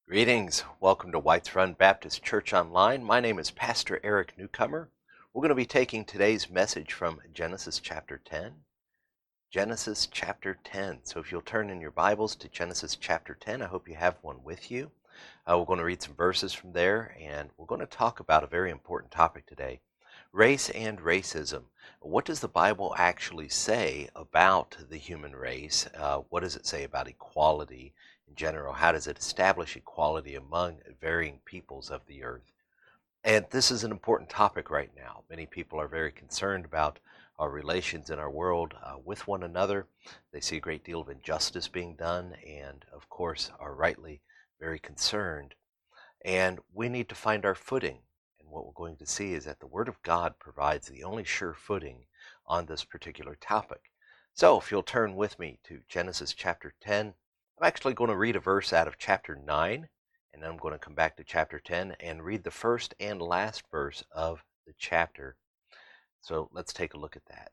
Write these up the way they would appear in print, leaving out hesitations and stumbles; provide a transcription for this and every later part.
Greetings. Welcome to Whites Run Baptist Church Online. My name is Pastor Eric Newcomer. We're going to be taking today's message from Genesis chapter 10. Genesis chapter 10. So if you'll turn in your Bibles to Genesis chapter 10, I hope you have one with you. We're going to read some verses from there, and we're going to talk about a very important topic today, race and racism. What does the Bible actually say about the human race? What does it say about equality in general? How does it establish equality among varying peoples of the earth? And this is an important topic right now. Many people are very concerned about our relations in our world with one another. They see a great deal of injustice being done, and of course are rightly very concerned. And we need to find our footing. And what we're going to see is that the Word of God provides the only sure footing on this particular topic. So if you'll turn with me to Genesis chapter 10, I'm actually going to read a verse out of chapter 9, and then I'm going to come back to chapter 10 and read the first and last verse of the chapter. So let's take a look at that.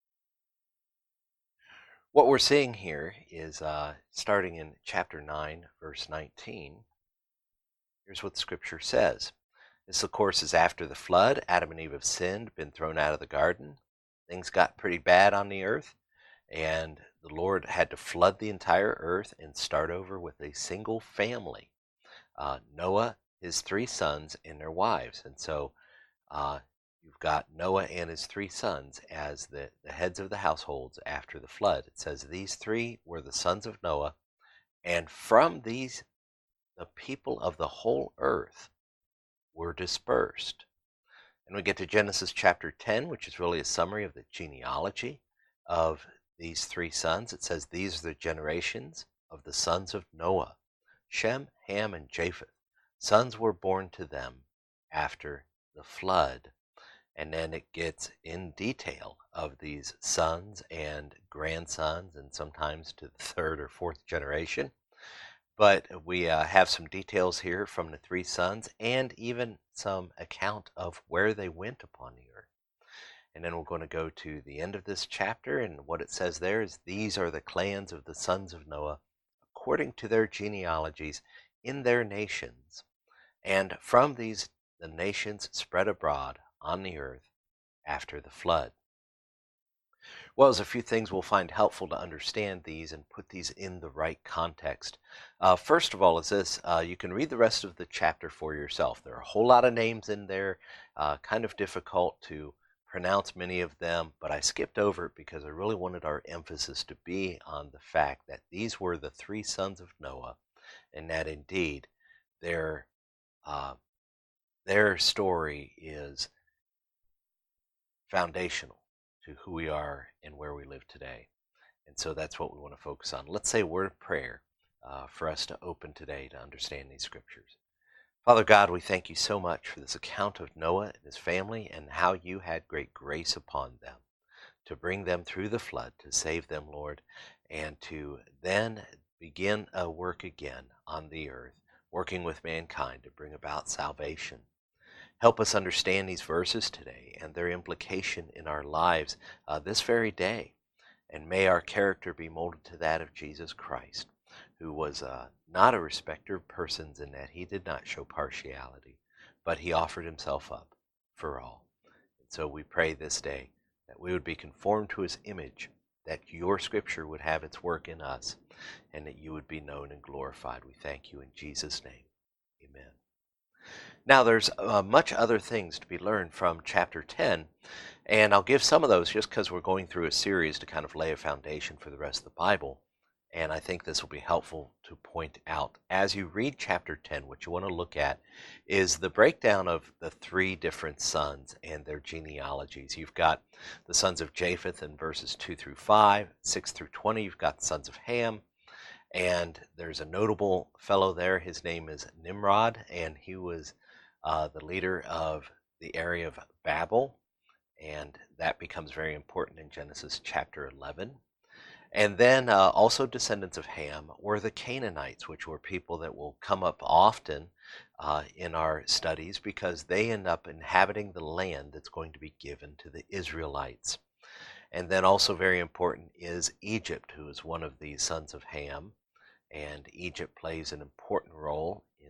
What we're seeing here is starting in chapter 9, verse 19. Here's what Scripture says. This, of course, is after the flood. Adam and Eve have sinned, been thrown out of the garden. Things got pretty bad on the earth, and the Lord had to flood the entire earth and start over with a single family. Noah, his 3 sons, and their wives. And so you've got Noah and his 3 sons as the heads of the households after the flood. It says these 3 were the sons of Noah, and from these the people of the whole earth were dispersed. And we get to Genesis chapter 10, which is really a summary of the genealogy of these 3 sons. It says these are the generations of the sons of Noah, Shem, Ham, and Japheth. Sons were born to them after the flood. And then it gets in detail of these sons and grandsons, and sometimes to the 3rd or 4th generation. But we have some details here from the 3 sons and even some account of where they went upon the earth. And then we're going to go to the end of this chapter, and what it says there is these are the clans of the sons of Noah according to their genealogies in their nations. And from these the nations spread abroad on the earth after the flood. Well, there's a few things we'll find helpful to understand these and put these in the right context. First of all is this, you can read the rest of the chapter for yourself. There are a whole lot of names in there, kind of difficult to pronounce many of them, but I skipped over it because I really wanted our emphasis to be on the fact that these were the 3 sons of Noah, and that indeed their story is foundational to who we are and where we live today. And so that's what we want to focus on. Let's say a word of prayer for us to open today to understand these scriptures. Father God, we thank you so much for this account of Noah and his family and how you had great grace upon them to bring them through the flood, to save them, Lord, and to then begin a work again on the earth, working with mankind to bring about salvation. Help us understand these verses today and their implication in our lives this very day. And may our character be molded to that of Jesus Christ, who was not a respecter of persons in that he did not show partiality, but he offered himself up for all. And so we pray this day that we would be conformed to his image, that your scripture would have its work in us, and that you would be known and glorified. We thank you in Jesus' name. Amen. Now, there's much other things to be learned from chapter 10, and I'll give some of those just because we're going through a series to kind of lay a foundation for the rest of the Bible, and I think this will be helpful to point out. As you read chapter 10, what you want to look at is the breakdown of the 3 different sons and their genealogies. You've got the sons of Japheth in verses 2 through 5, 6 through 20. You've got the sons of Ham, and there's a notable fellow there. His name is Nimrod, and he was the leader of the area of Babel, and that becomes very important in Genesis chapter 11. And then also descendants of Ham were the Canaanites, which were people that will come up often in our studies because they end up inhabiting the land that's going to be given to the Israelites. And then also very important is Egypt, who is one of the sons of Ham. And Egypt plays an important role in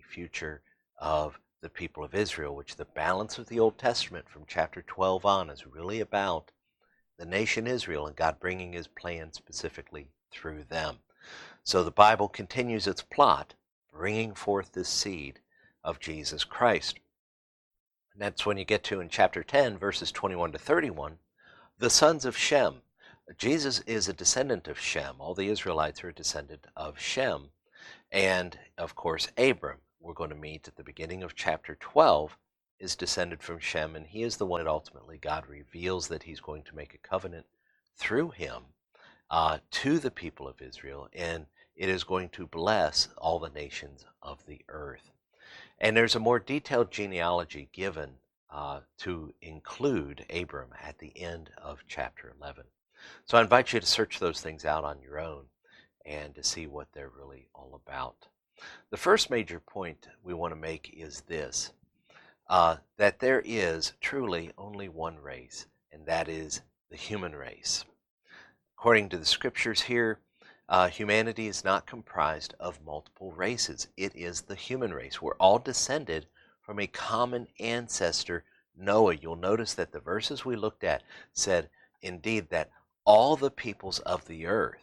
future of the people of Israel, which the balance of the Old Testament from chapter 12 on is really about the nation Israel and God bringing his plan specifically through them. So the Bible continues its plot, bringing forth this seed of Jesus Christ. And that's when you get to in chapter 10, verses 21 to 31, the sons of Shem. Jesus is a descendant of Shem. All the Israelites are a descendant of Shem. And, of course, Abram, we're going to meet at the beginning of chapter 12, is descended from Shem, and he is the one that ultimately God reveals that he's going to make a covenant through him to the people of Israel, and it is going to bless all the nations of the earth. And there's a more detailed genealogy given to include Abram at the end of chapter 11. So I invite you to search those things out on your own and to see what they're really all about. The first major point we want to make is this, that there is truly only one race, and that is the human race. According to the scriptures here, humanity is not comprised of multiple races. It is the human race. We're all descended from a common ancestor, Noah. You'll notice that the verses we looked at said, indeed, that all the peoples of the earth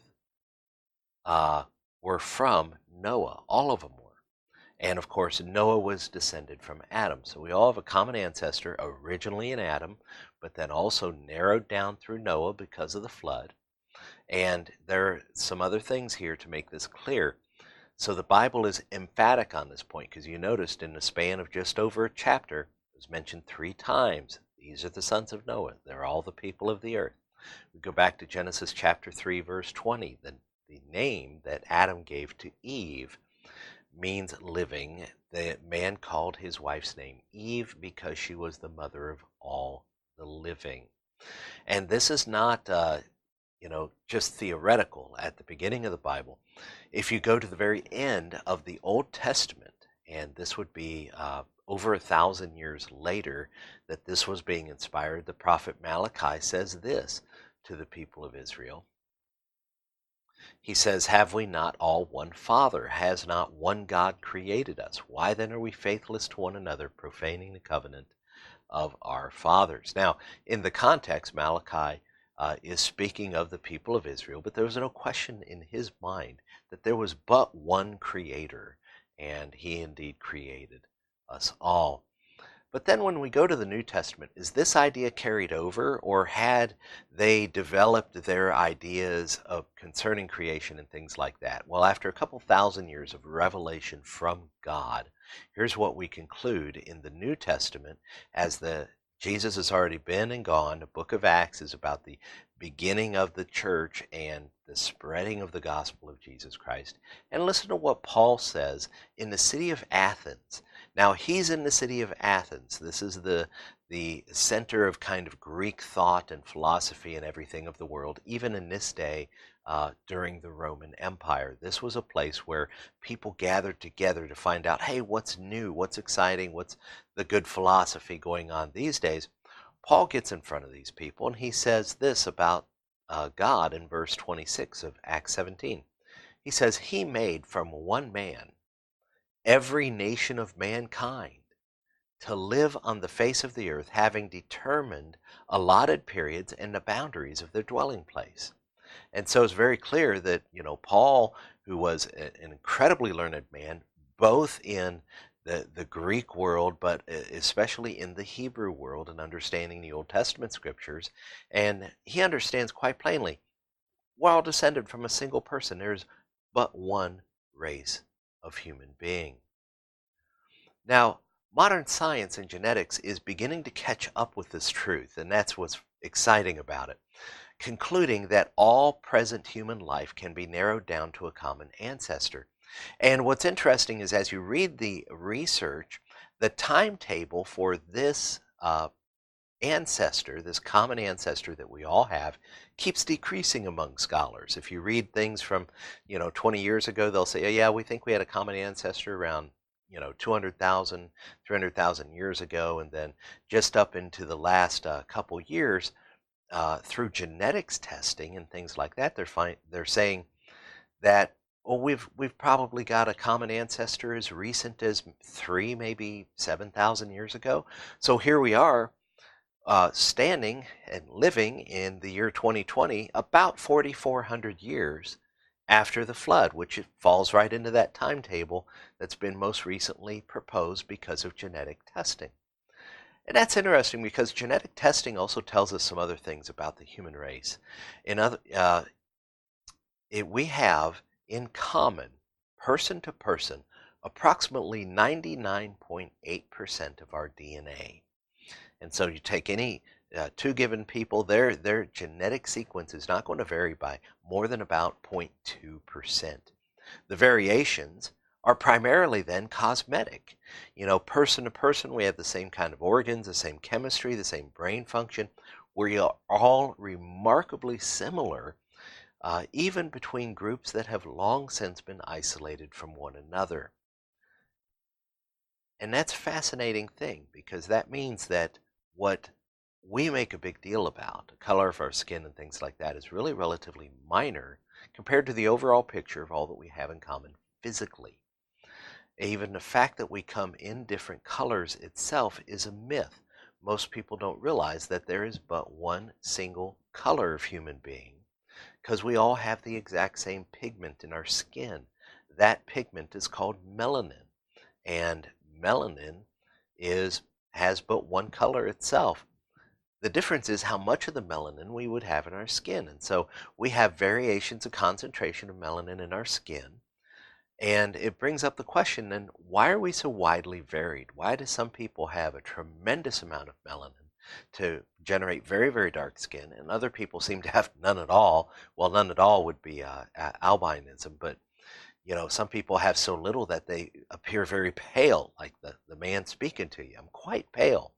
were from Noah. All of them were. And of course, Noah was descended from Adam. So we all have a common ancestor, originally in Adam, but then also narrowed down through Noah because of the flood. And there are some other things here to make this clear. So the Bible is emphatic on this point, because you noticed in the span of just over a chapter, it was mentioned 3 times. These are the sons of Noah. They're all the people of the earth. We go back to Genesis chapter 3, verse 20. The name that Adam gave to Eve means living. The man called his wife's name Eve because she was the mother of all the living. And this is not just theoretical at the beginning of the Bible. If you go to the very end of the Old Testament, and this would be over 1,000 years later that this was being inspired, the prophet Malachi says this to the people of Israel. He says, "Have we not all one Father? Has not one God created us? Why then are we faithless to one another, profaning the covenant of our fathers?" Now, in the context, Malachi is speaking of the people of Israel, but there was no question in his mind that there was but one creator, and he indeed created us all. But then when we go to the New Testament, is this idea carried over, or had they developed their ideas of concerning creation and things like that? Well, after a couple thousand years of revelation from God, here's what we conclude in the New Testament. As Jesus has already been and gone, the book of Acts is about the beginning of the church and the spreading of the gospel of Jesus Christ. And listen to what Paul says in the city of Athens. Now, he's in the city of Athens. This is the center of kind of Greek thought and philosophy and everything of the world, even in this day during the Roman Empire. This was a place where people gathered together to find out, hey, what's new, what's exciting, what's the good philosophy going on these days. Paul gets in front of these people and he says this about God in verse 26 of Acts 17. He says, "He made from one man every nation of mankind to live on the face of the earth, having determined allotted periods and the boundaries of their dwelling place." And so it's very clear that, Paul, who was an incredibly learned man, both in the Greek world, but especially in the Hebrew world and understanding the Old Testament scriptures, and he understands quite plainly, we're all descended from a single person. There's but one race of human being. Now, modern science and genetics is beginning to catch up with this truth, and that's what's exciting about it, concluding that all present human life can be narrowed down to a common ancestor. And what's interesting is as you read the research, the timetable for this ancestor, this common ancestor that we all have, keeps decreasing among scholars. If you read things from, 20 years ago, they'll say, oh, yeah, we think we had a common ancestor around 200,000, 300,000 years ago, and then just up into the last couple years, through genetics testing and things like that, they're saying that Well, we've probably got a common ancestor as recent as 3, maybe 7,000 years ago. So here we are, standing and living in the year 2020, about 4,400 years after the flood, which it falls right into that timetable that's been most recently proposed because of genetic testing. And that's interesting because genetic testing also tells us some other things about the human race. In other, we have in common, person to person, approximately 99.8% of our DNA. And so you take any two given people, their genetic sequence is not going to vary by more than about 0.2%. The variations are primarily then cosmetic. Person to person, we have the same kind of organs, the same chemistry, the same brain function. We are all remarkably similar, even between groups that have long since been isolated from one another. And that's a fascinating thing, because that means that what we make a big deal about, the color of our skin and things like that, is really relatively minor compared to the overall picture of all that we have in common physically. Even the fact that we come in different colors itself is a myth. Most people don't realize that there is but one single color of human being, because we all have the exact same pigment in our skin. That pigment is called melanin, and melanin has but one color itself. The difference is how much of the melanin we would have in our skin. And so we have variations of concentration of melanin in our skin. And it brings up the question, then, why are we so widely varied? Why do some people have a tremendous amount of melanin to generate very, very dark skin, and other people seem to have none at all? Well, none at all would be albinism, but some people have so little that they appear very pale, like the man speaking to you. I'm quite pale.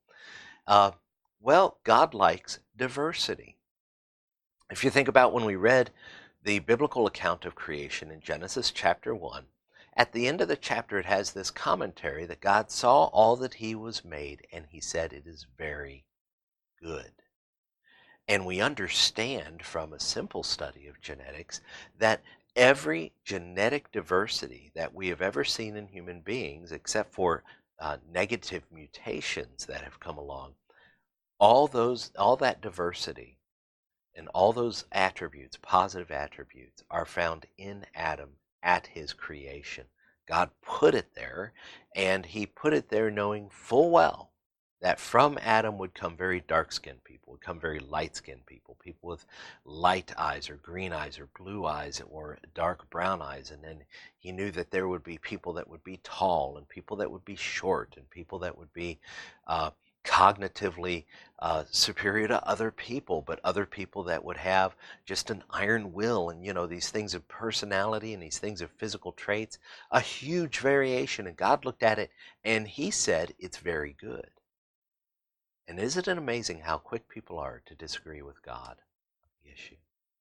Well, God likes diversity. If you think about when we read the biblical account of creation in Genesis chapter 1, at the end of the chapter it has this commentary that God saw all that he was made, and he said it is very good. And we understand from a simple study of genetics that every genetic diversity that we have ever seen in human beings, except for negative mutations that have come along, all that diversity and all those attributes, positive attributes, are found in Adam at his creation. God put it there, and he put it there knowing full well that from Adam would come very dark-skinned people, would come very light-skinned people, people with light eyes or green eyes or blue eyes or dark brown eyes. And then he knew that there would be people that would be tall and people that would be short and people that would be cognitively superior to other people, but other people that would have just an iron will, and these things of personality and these things of physical traits, a huge variation. And God looked at it and he said it's very good. And isn't it amazing how quick people are to disagree with God on the issue?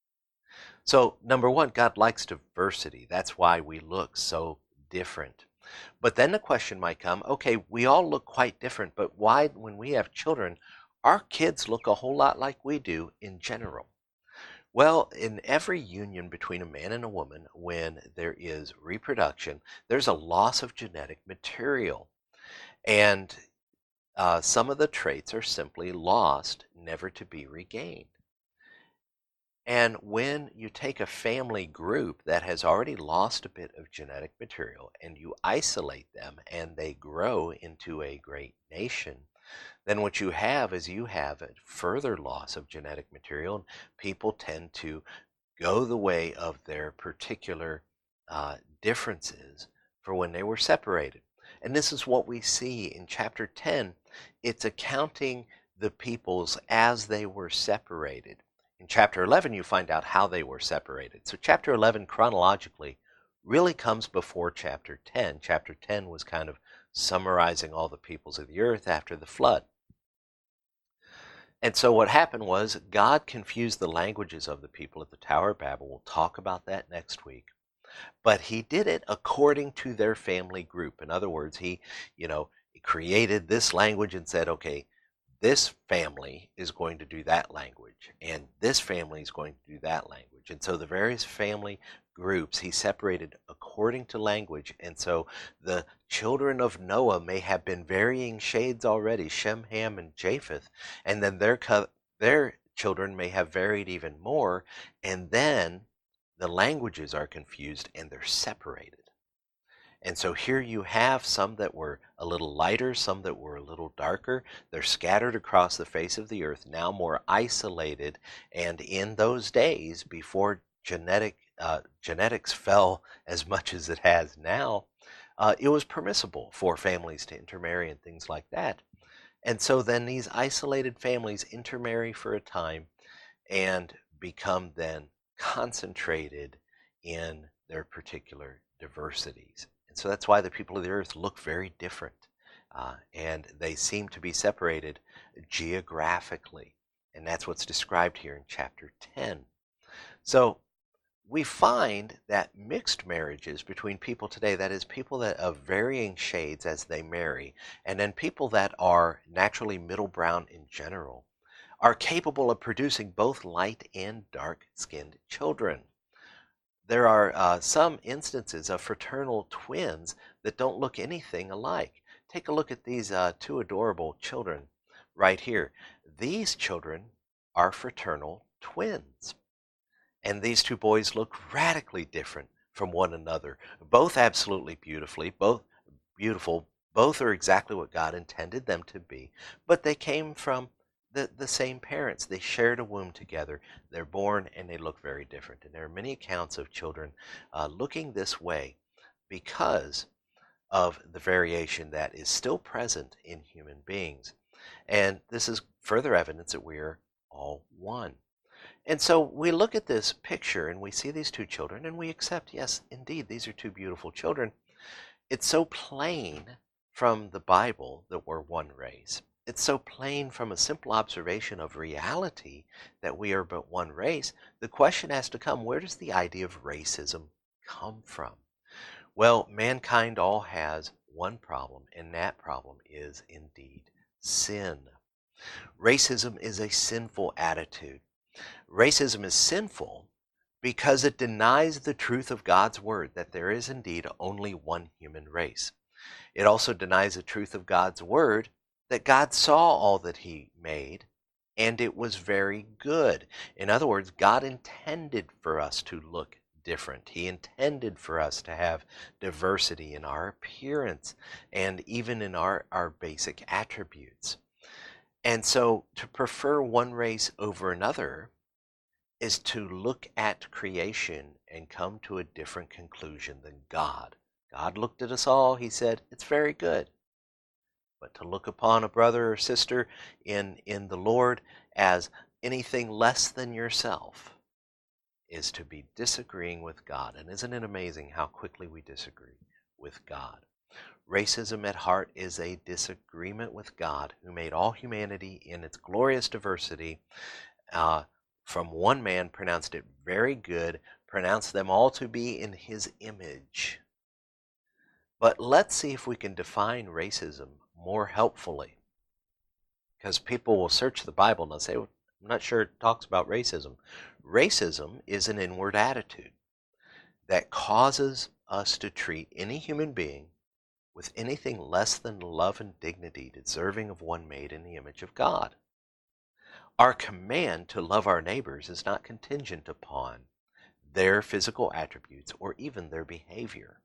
So, number one, God likes diversity. That's why we look so different. But then the question might come, okay, we all look quite different, but why, when we have children, our kids look a whole lot like we do in general? Well, in every union between a man and a woman, when there is reproduction, there's a loss of genetic material. And some of the traits are simply lost, never to be regained. And when you take a family group that has already lost a bit of genetic material and you isolate them and they grow into a great nation, then what you have is you have a further loss of genetic material, and people tend to go the way of their particular differences for when they were separated. And this is what we see in chapter 10. It's accounting the peoples as they were separated. In chapter 11, you find out how they were separated. So chapter 11, chronologically, really comes before chapter 10. Chapter 10 was kind of summarizing all the peoples of the earth after the flood. And so what happened was God confused the languages of the people at the Tower of Babel. We'll talk about that next week. But he did it according to their family group. In other words, he created this language and said, okay, this family is going to do that language, and this family is going to do that language. And so the various family groups. He separated according to language. And so the children of Noah may have been varying shades already, Shem, Ham, and Japheth, and then their children may have varied even more, and then the languages are confused and they're separated. And so here you have some that were a little lighter, some that were a little darker. They're scattered across the face of the earth, now more isolated. And in those days, before genetics fell as much as it has now, it was permissible for families to intermarry and things like that. And so then these isolated families intermarry for a time and become then concentrated in their particular diversities. And so that's why the people of the earth look very different. And they seem to be separated geographically. And that's what's described here in chapter 10. So we find that mixed marriages between people today, that is, people that of varying shades as they marry, and then people that are naturally middle brown in general, are capable of producing both light and dark-skinned children. There are some instances of fraternal twins that don't look anything alike. Take a look at these two adorable children right here. These children are fraternal twins. And these two boys look radically different from one another. Both absolutely beautiful. Both are exactly what God intended them to be. But they came from the same parents. They shared a womb together. They're born and they look very different. And there are many accounts of children looking this way because of the variation that is still present in human beings. And this is further evidence that we are all one. And so we look at this picture and we see these two children and we accept, yes, indeed, these are two beautiful children. It's so plain from the Bible that we're one race. It's so plain from a simple observation of reality that we are but one race. The question has to come, where does the idea of racism come from? Well, mankind all has one problem, and that problem is indeed sin. Racism is a sinful attitude. Racism is sinful because it denies the truth of God's word that there is indeed only one human race. It also denies the truth of God's word that God saw all that he made and it was very good. In other words, God intended for us to look different. He intended for us to have diversity in our appearance and even in our basic attributes. And so to prefer one race over another is to look at creation and come to a different conclusion than God. God looked at us all, he said, it's very good. But to look upon a brother or sister in the Lord as anything less than yourself is to be disagreeing with God. And isn't it amazing how quickly we disagree with God? Racism at heart is a disagreement with God, who made all humanity in its glorious diversity. From one man, pronounced it very good, pronounced them all to be in his image. But let's see if we can define racism more helpfully. Because people will search the Bible and they'll say, well, I'm not sure it talks about racism. Racism is an inward attitude that causes us to treat any human being with anything less than love and dignity, deserving of one made in the image of God. Our command to love our neighbors is not contingent upon their physical attributes or even their behavior.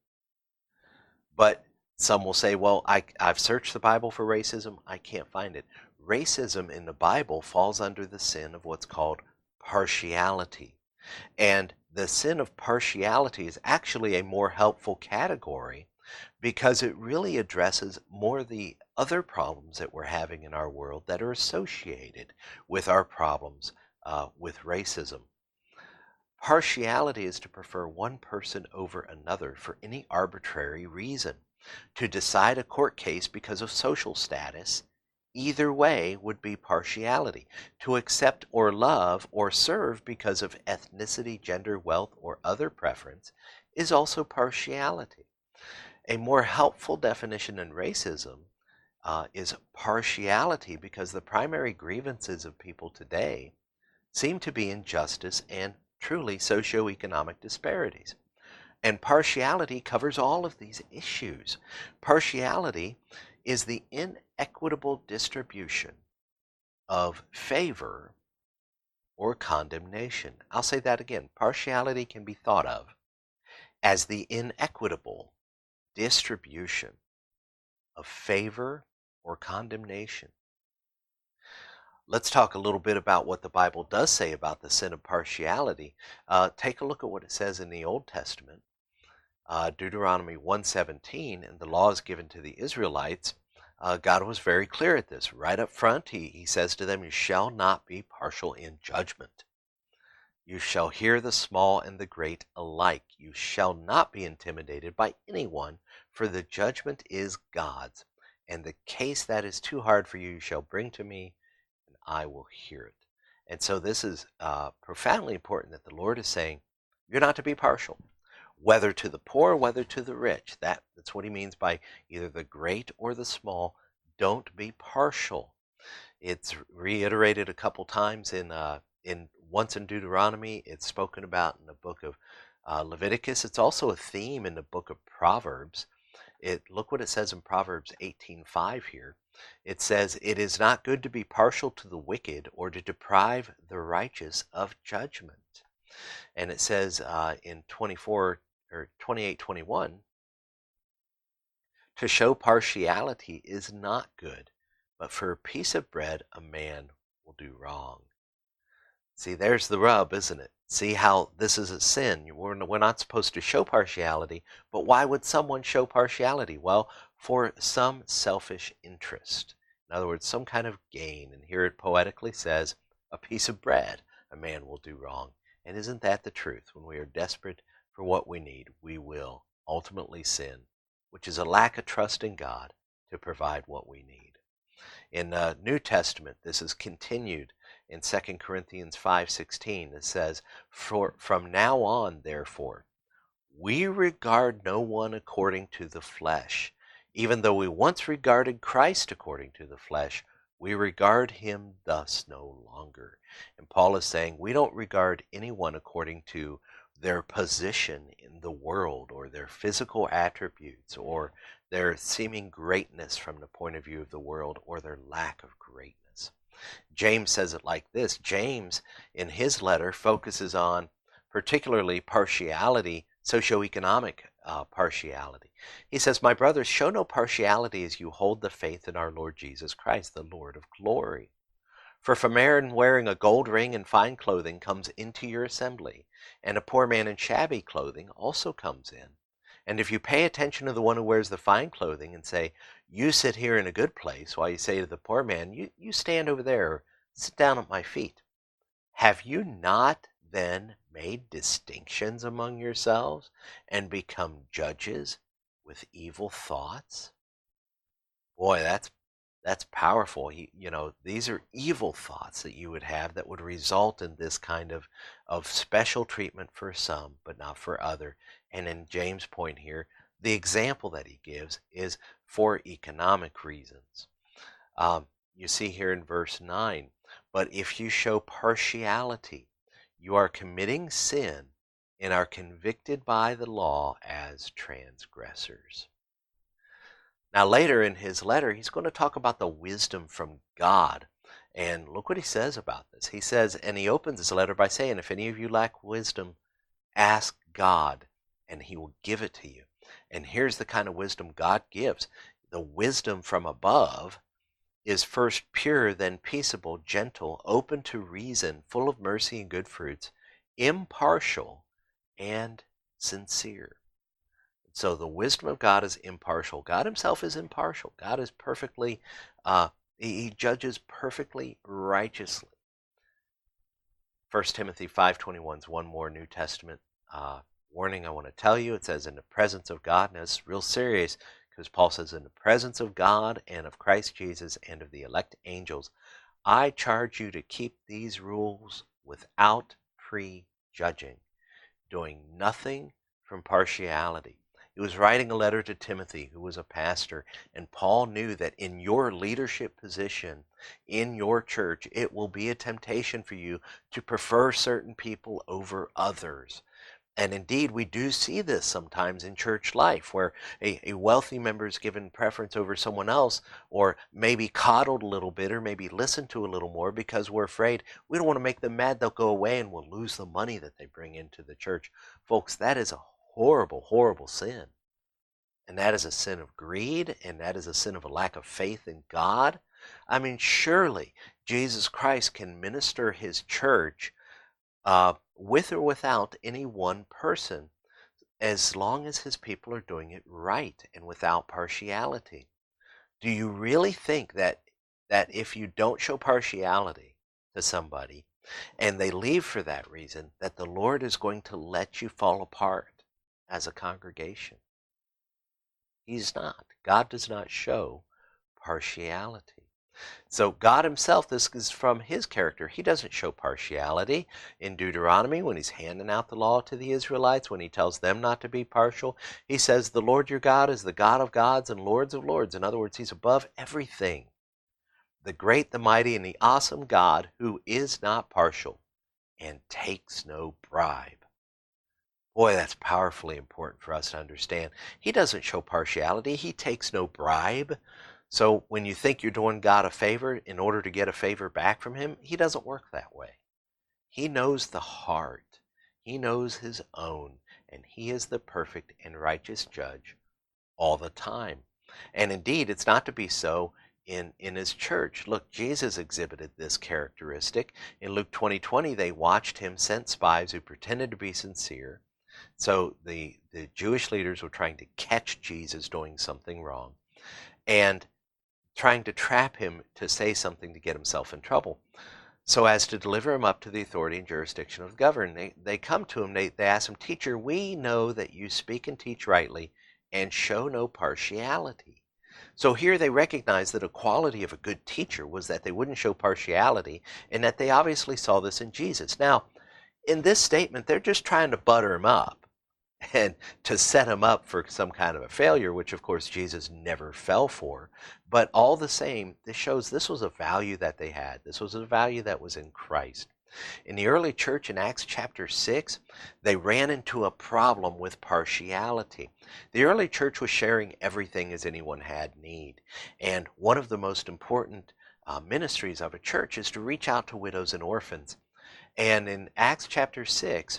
But some will say, well, I've searched the Bible for racism, I can't find it. Racism in the Bible falls under the sin of what's called partiality. And the sin of partiality is actually a more helpful category because it really addresses more the other problems that we're having in our world that are associated with our problems with racism. Partiality is to prefer one person over another for any arbitrary reason. To decide a court case because of social status, either way would be partiality. To accept or love or serve because of ethnicity, gender, wealth, or other preference is also partiality. A more helpful definition in racism is partiality because the primary grievances of people today seem to be injustice and truly socioeconomic disparities. And partiality covers all of these issues. Partiality is the inequitable distribution of favor or condemnation. I'll say that again. Partiality can be thought of as the inequitable distribution of favor or condemnation. Let's talk a little bit about what the Bible does say about the sin of partiality. Take a look at what it says in the Old Testament. Deuteronomy 1:17, and the laws given to the Israelites, God was very clear at this. Right up front, he says to them, you shall not be partial in judgment. You shall hear the small and the great alike. You shall not be intimidated by anyone, for the judgment is God's. And the case that is too hard for you, you shall bring to me, and I will hear it. And so this is profoundly important that the Lord is saying, you're not to be partial, whether to the poor, whether to the rich. That's what he means by either the great or the small. Don't be partial. It's reiterated a couple times once in Deuteronomy. It's spoken about in the book of Leviticus. It's also a theme in the book of Proverbs. Look what it says in Proverbs 18:5 here. It says, it is not good to be partial to the wicked or to deprive the righteous of judgment. And it says in 28:21, to show partiality is not good, but for a piece of bread a man will do wrong. See, there's the rub, isn't it? See how this is a sin. We're not supposed to show partiality, but why would someone show partiality? Well, for some selfish interest. In other words, some kind of gain. And here it poetically says, a piece of bread a man will do wrong. And isn't that the truth? When we are desperate for what we need, we will ultimately sin, which is a lack of trust in God to provide what we need. In the New Testament, this is continued in 2 Corinthians 5:16. It says, from now on, therefore, we regard no one according to the flesh. Even though we once regarded Christ according to the flesh, we regard him thus no longer. And Paul is saying we don't regard anyone according to their position in the world or their physical attributes or their seeming greatness from the point of view of the world or their lack of greatness. James says it like this. James, in his letter, focuses on particularly partiality, socioeconomic partiality. He says, my brothers, show no partiality as you hold the faith in our Lord Jesus Christ, the Lord of glory. For if a man wearing a gold ring and fine clothing comes into your assembly, and a poor man in shabby clothing also comes in, and if you pay attention to the one who wears the fine clothing and say, you sit here in a good place, while you say to the poor man, you stand over there, or sit down at my feet, have you not then made distinctions among yourselves and become judges with evil thoughts? Boy, that's powerful. These are evil thoughts that you would have that would result in this kind of special treatment for some, but not for other. And in James' point here, the example that he gives is for economic reasons. You see here in verse 9, but if you show partiality, you are committing sin and are convicted by the law as transgressors. Now later in his letter, he's going to talk about the wisdom from God. And look what he says about this. He says, and he opens his letter by saying, if any of you lack wisdom, ask God, and he will give it to you. And here's the kind of wisdom God gives. The wisdom from above is first pure, then peaceable, gentle, open to reason, full of mercy and good fruits, impartial and sincere. So the wisdom of God is impartial. God himself is impartial. God is perfectly, he judges perfectly righteously. 1 Timothy 5:21 is one more New Testament warning I want to tell you. It says, in the presence of God, and it's real serious because Paul says, in the presence of God and of Christ Jesus and of the elect angels, I charge you to keep these rules without prejudging, doing nothing from partiality. He was writing a letter to Timothy, who was a pastor, and Paul knew that in your leadership position, in your church, it will be a temptation for you to prefer certain people over others. And indeed, we do see this sometimes in church life where a wealthy member is given preference over someone else, or maybe coddled a little bit, or maybe listened to a little more because we're afraid we don't want to make them mad. They'll go away and we'll lose the money that they bring into the church. Folks, that is a horrible, horrible sin. And that is a sin of greed, and that is a sin of a lack of faith in God. I mean, surely Jesus Christ can minister his church with or without any one person, as long as his people are doing it right and without partiality. Do you really think that if you don't show partiality to somebody and they leave for that reason, that the Lord is going to let you fall apart as a congregation? He's not. God does not show partiality. So God himself, this is from his character. He doesn't show partiality. In Deuteronomy, when he's handing out the law to the Israelites, when he tells them not to be partial, he says, the Lord your God is the God of gods and Lords of lords. In other words, he's above everything. The great, the mighty, and the awesome God who is not partial and takes no bribe. Boy, that's powerfully important for us to understand. He doesn't show partiality. He takes no bribe. So when you think you're doing God a favor in order to get a favor back from him, he doesn't work that way. He knows the heart. He knows his own, and he is the perfect and righteous judge all the time. And indeed, it's not to be so in his church. Look, Jesus exhibited this characteristic. In Luke 20:20, they watched him, sent spies who pretended to be sincere. So the Jewish leaders were trying to catch Jesus doing something wrong and trying to trap him to say something to get himself in trouble, so as to deliver him up to the authority and jurisdiction of the governor. They come to him, they ask him, Teacher, we know that you speak and teach rightly and show no partiality. So here they recognize that a quality of a good teacher was that they wouldn't show partiality, and that they obviously saw this in Jesus. Now, in this statement, they're just trying to butter him up and to set him up for some kind of a failure, which of course Jesus never fell for. But all the same, this shows this was a value that they had. This was a value that was in Christ. In the early church in Acts chapter 6, they ran into a problem with partiality. The early church was sharing everything as anyone had need. And one of the most important ministries of a church is to reach out to widows and orphans. And in Acts chapter 6,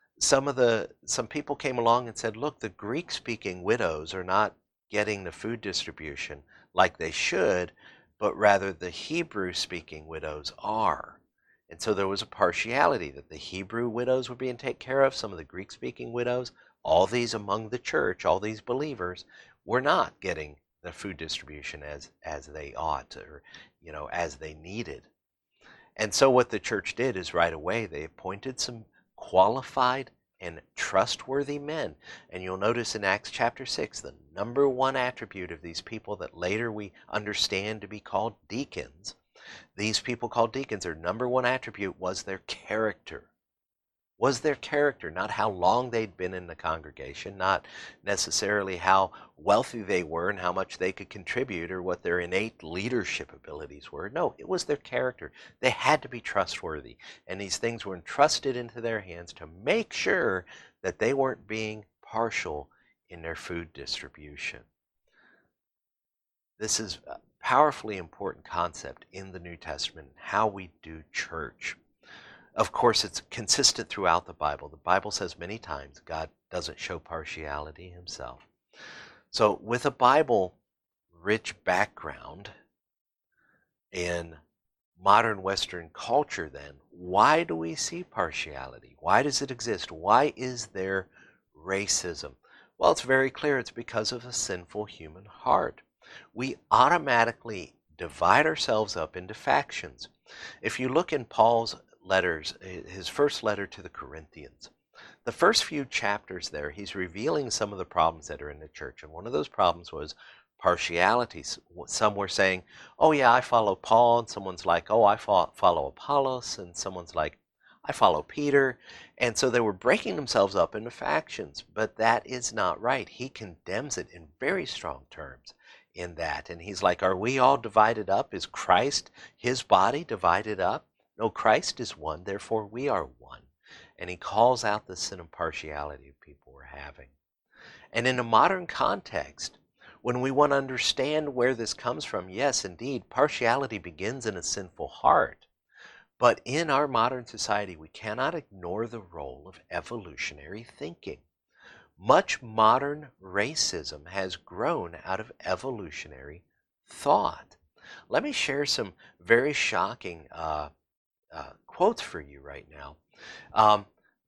some people came along and said, look, the Greek-speaking widows are not getting the food distribution like they should, but rather the Hebrew-speaking widows are. And so there was a partiality that the Hebrew widows were being taken care of, some of the Greek-speaking widows, all these among the church, all these believers, were not getting the food distribution as they ought, or as they needed. And so what the church did is right away they appointed some qualified and trustworthy men. And you'll notice in Acts chapter 6, the number one attribute of these people that later we understand to be called deacons, these people called deacons, their number one attribute was their character. Was their character, not how long they'd been in the congregation, not necessarily how wealthy they were and how much they could contribute or what their innate leadership abilities were. No, it was their character. They had to be trustworthy, and these things were entrusted into their hands to make sure that they weren't being partial in their food distribution. This is a powerfully important concept in the New Testament, how we do church. Of course, it's consistent throughout the Bible. The Bible says many times God doesn't show partiality himself. So with a Bible-rich background in modern Western culture, then, why do we see partiality? Why does it exist? Why is there racism? Well, it's very clear. It's because of a sinful human heart. We automatically divide ourselves up into factions. If you look in Paul's letters, his first letter to the Corinthians, the first few chapters there, he's revealing some of the problems that are in the church. And one of those problems was partiality. Some were saying, oh yeah, I follow Paul. And someone's like, oh, I follow Apollos. And someone's like, I follow Peter. And so they were breaking themselves up into factions. But that is not right. He condemns it in very strong terms in that. And he's like, are we all divided up? Is Christ, his body, divided up? No, Christ is one, therefore we are one. and he calls out the sin of partiality people were having. And in a modern context, when we want to understand where this comes from, yes, indeed, partiality begins in a sinful heart. But in our modern society, we cannot ignore the role of evolutionary thinking. Much modern racism has grown out of evolutionary thought. Let me share some very shocking quotes for you right now. Um,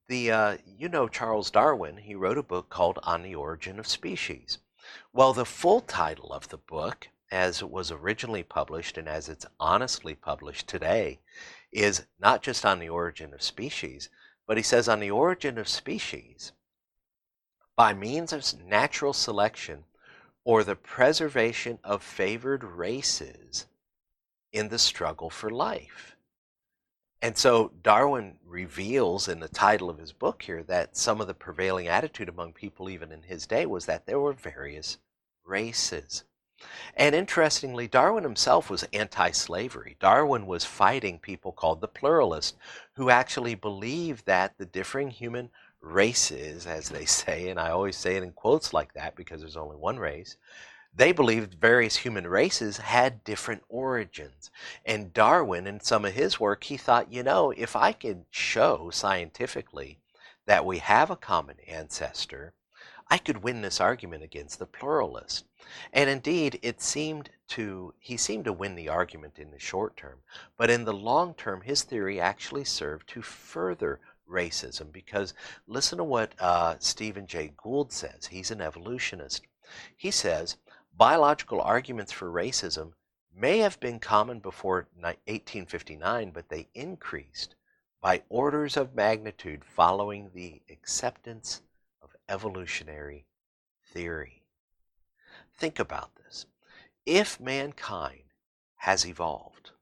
Charles Darwin, he wrote a book called On the Origin of Species. Well, the full title of the book, as it was originally published and as it's honestly published today, is not just On the Origin of Species, but he says on the origin of species by means of natural selection or the preservation of favored races in the struggle for life. And so Darwin reveals in the title of his book here that some of the prevailing attitude among people even in his day was that there were various races. And interestingly, Darwin himself was anti-slavery. Darwin was fighting people called the pluralists who actually believed that the differing human races, as they say, and I always say it in quotes like that because there's only one race, they believed various human races had different origins. And Darwin, in some of his work, he thought, if I could show scientifically that we have a common ancestor, I could win this argument against the pluralist. And indeed, he seemed to win the argument in the short term. But in the long term, his theory actually served to further racism, because listen to what Stephen Jay Gould says. He's an evolutionist. He says, biological arguments for racism may have been common before 1859, but they increased by orders of magnitude following the acceptance of evolutionary theory. Think about this. If mankind has evolved,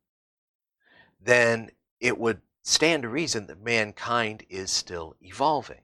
then it would stand to reason that mankind is still evolving.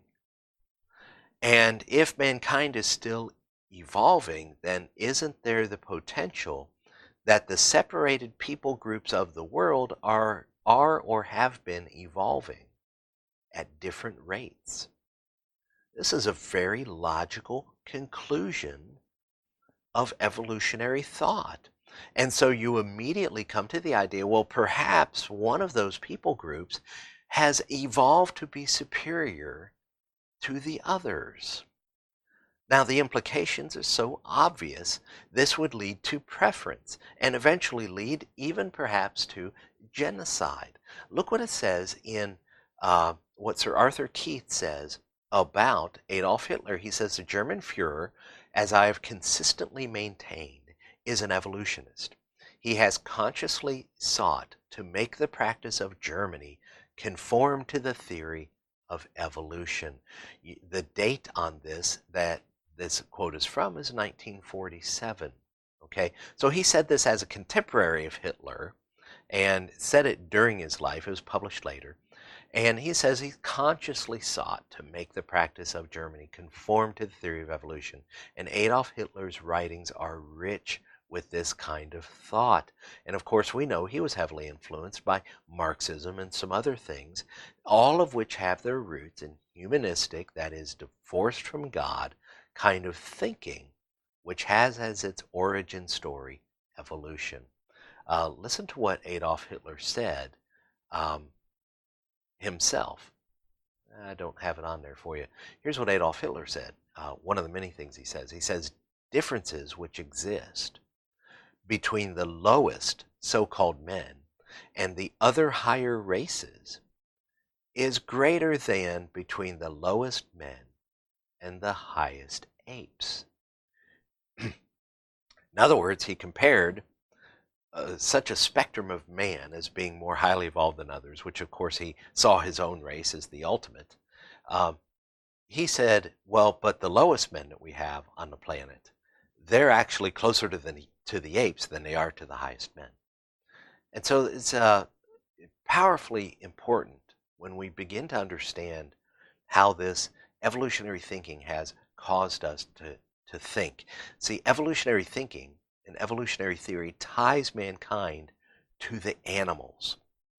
And if mankind is still evolving, then isn't there the potential that the separated people groups of the world are or have been evolving at different rates? This is a very logical conclusion of evolutionary thought. And so you immediately come to the idea, well, perhaps one of those people groups has evolved to be superior to the others. Now, the implications are so obvious, this would lead to preference and eventually lead even perhaps to genocide. Look what it says in what Sir Arthur Keith says about Adolf Hitler. He says, the German Fuhrer, as I have consistently maintained, is an evolutionist. He has consciously sought to make the practice of Germany conform to the theory of evolution. The date on this that this quote is from is 1947. Okay, so he said this as a contemporary of Hitler and said it during his life. It was published later. And he says he consciously sought to make the practice of Germany conform to the theory of evolution. And Adolf Hitler's writings are rich with this kind of thought. And of course, we know he was heavily influenced by Marxism and some other things, all of which have their roots in humanistic, that is, divorced from God, kind of thinking, which has as its origin story evolution. Listen to what Adolf Hitler said himself. I don't have it on there for you. Here's what Adolf Hitler said. One of the many things he says. He says, differences which exist between the lowest so-called men and the other higher races is greater than between the lowest men and the highest apes. In other words, he compared such a spectrum of man as being more highly evolved than others, which of course he saw his own race as the ultimate. He said, well, but the lowest men that we have on the planet, they're actually closer to the apes than they are to the highest men. And so it's powerfully important when we begin to understand how this evolutionary thinking has caused us to think. See, evolutionary thinking and evolutionary theory ties mankind to the animals.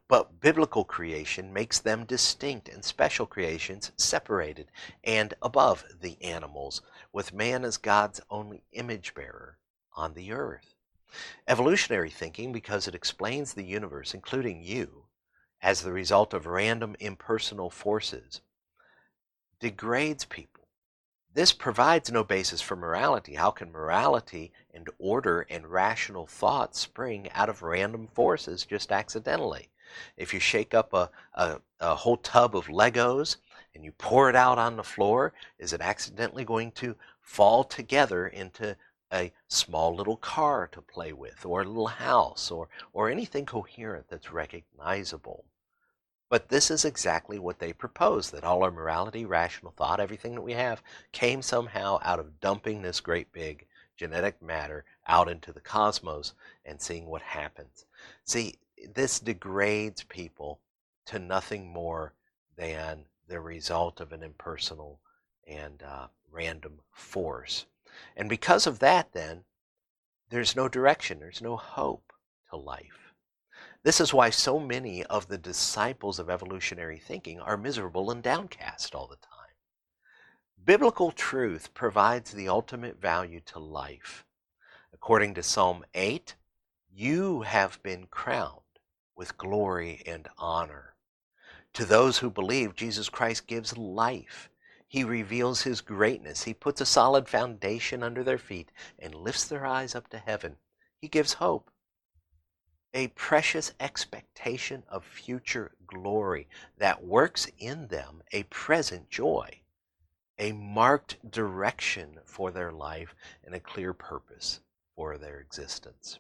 But biblical creation makes them distinct and special creations, separated and above the animals, with man as God's only image bearer on the earth. Evolutionary thinking, because it explains the universe, including you, as the result of random impersonal forces, degrades people. This provides no basis for morality. How can morality and order and rational thought spring out of random forces just accidentally? If you shake up a whole tub of Legos and you pour it out on the floor, is it accidentally going to fall together into a small little car to play with, or a little house, or anything coherent that's recognizable? But this is exactly what they propose, that all our morality, rational thought, everything that we have came somehow out of dumping this great big genetic matter out into the cosmos and seeing what happens. See, this degrades people to nothing more than the result of an impersonal and random force. And because of that, then, there's no direction, there's no hope to life. This is why so many of the disciples of evolutionary thinking are miserable and downcast all the time. Biblical truth provides the ultimate value to life. According to Psalm 8, you have been crowned with glory and honor. To those who believe, Jesus Christ gives life. He reveals his greatness. He puts a solid foundation under their feet and lifts their eyes up to heaven. He gives hope, a precious expectation of future glory that works in them a present joy, a marked direction for their life, and a clear purpose for their existence.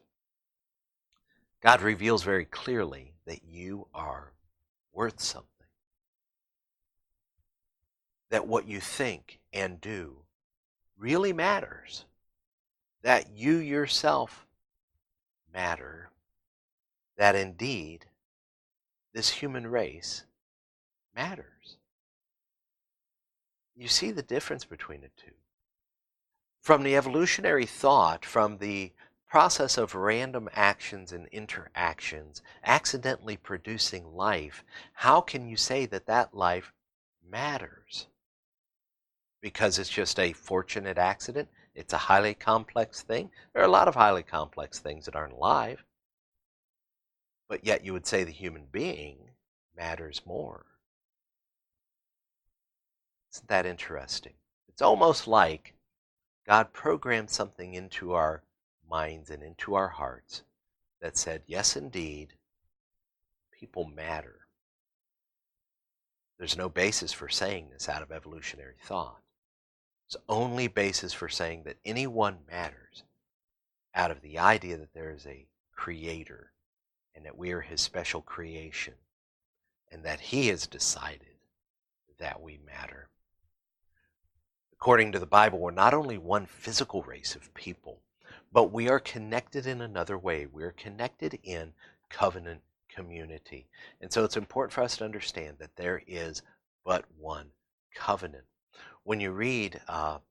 God reveals very clearly that you are worth something, that what you think and do really matters, that you yourself matter, that indeed this human race matters. You see the difference between the two. From the evolutionary thought, from the process of random actions and interactions accidentally producing life, how can you say that that life matters? Because it's just a fortunate accident? It's a highly complex thing? There are a lot of highly complex things that aren't alive. But yet you would say the human being matters more. Isn't that interesting? It's almost like God programmed something into our minds and into our hearts that said, yes, indeed, people matter. There's no basis for saying this out of evolutionary thought. There's only basis for saying that anyone matters out of the idea that there is a creator and that we are his special creation and that he has decided that we matter. According to the Bible, we're not only one physical race of people, but we are connected in another way. We're connected in covenant community. And so it's important for us to understand that there is but one covenant. When you read